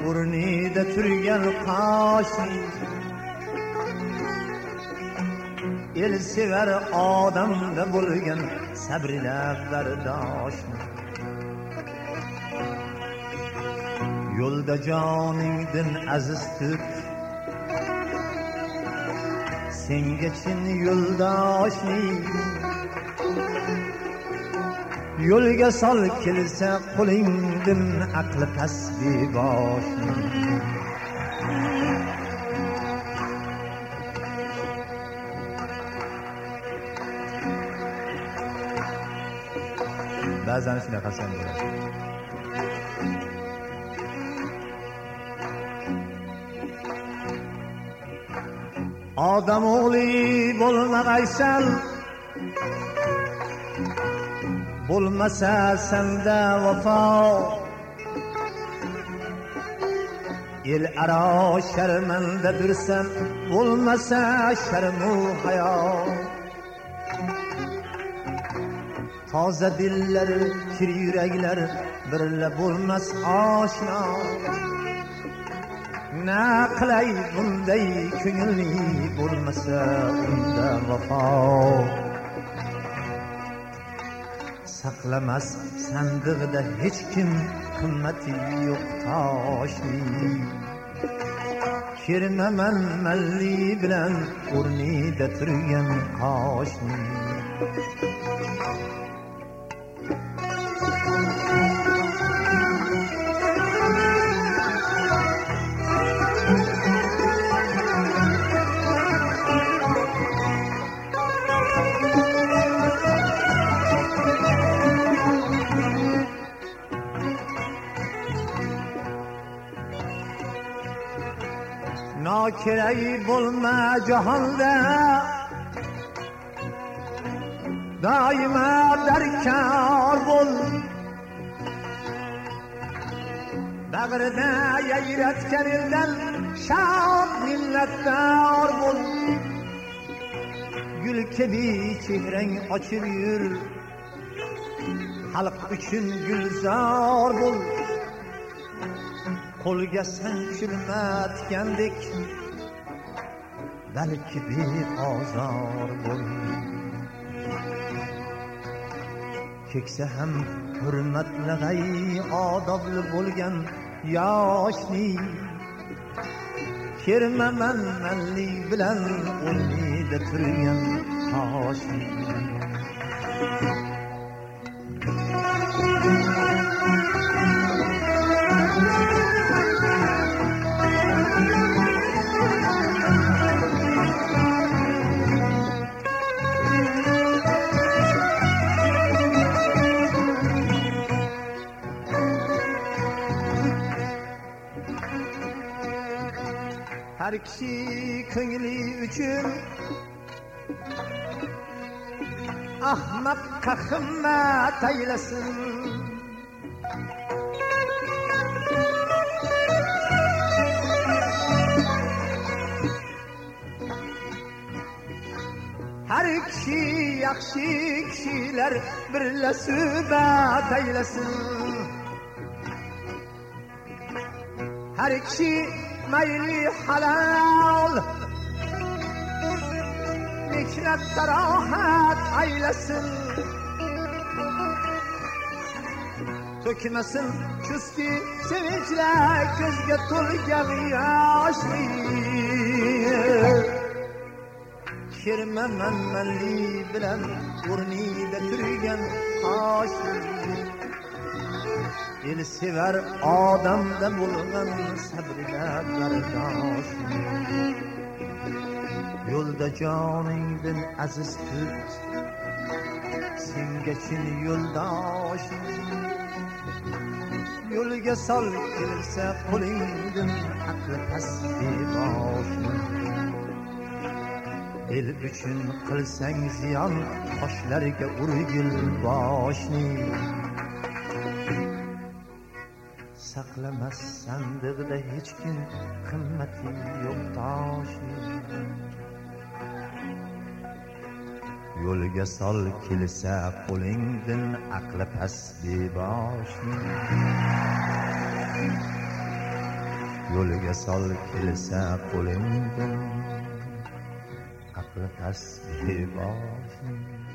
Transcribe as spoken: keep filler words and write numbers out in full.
o'rnida turgan qoshni el sevar odamda bo'lgan sabrila bardoshni yo'lda joningdan aziz tut senga chin yo'ldoshni yo'lga sol kelsa qo'lingdan aqli past beboshni ba'zan shunaqa qasam bo'ladi. Odam o'g'li bo'lmag'aysan, bo'lmasa senda vafo, el aro sharmanda dursan, bo'lmasa sharmu hayo. Toza dillar, kir yuraklar birla bo'lmas oshno. Na qilay bunday ko'ngilni bo'lmasa unda vafo. Saqlamas sandig'ida hech kim qimmati yo'q toshni. Kirmaman malli bilan o'rnida turgan qoshni. Nokiray bo'lma jahonda, doimo darkor bo'l. Bag'rida yayratgan eldan shod minnatdor bo'l. Gul kabi chehrang ochib yur, xalq uchun gulzor bo'l. Qo'lga sanchilma tikandek, balki beozor bo'l. Keksa ham hurmatlag'ay odobli bo'lgan yoshni. Kirmaman malli bilan o'rnida turgan toshni. Har kishi ko'ngli uchun ahmoqqa himmat aylasin. Har kishi yaxshi kishilar birla suhbat aylasin. Har kishi mayli halal mehnat rohat aylasin. To'kmasin chustki sevinchlar ko'zga to'lgan yoshli. Kirmaman malli bilan o'rnida turgan qoshli. El sevar odamda bo'lgan sabrga bardoshli. Yo'lda joningdan aziz tut, senga chin yo'ldoshni. Yo'lga sol kelsa qo'lingdan aqli past beboshni. El uchun qilsang ziyon, qoshlarga urgil boshni. Saqlamas sandig'ida hech kim qimmati yo'q toshni. Yo'lga sol kelsa qo'lingdan aqli past beboshni. yo'liga sol kelsa qo'lingdan aqli tasbih boshing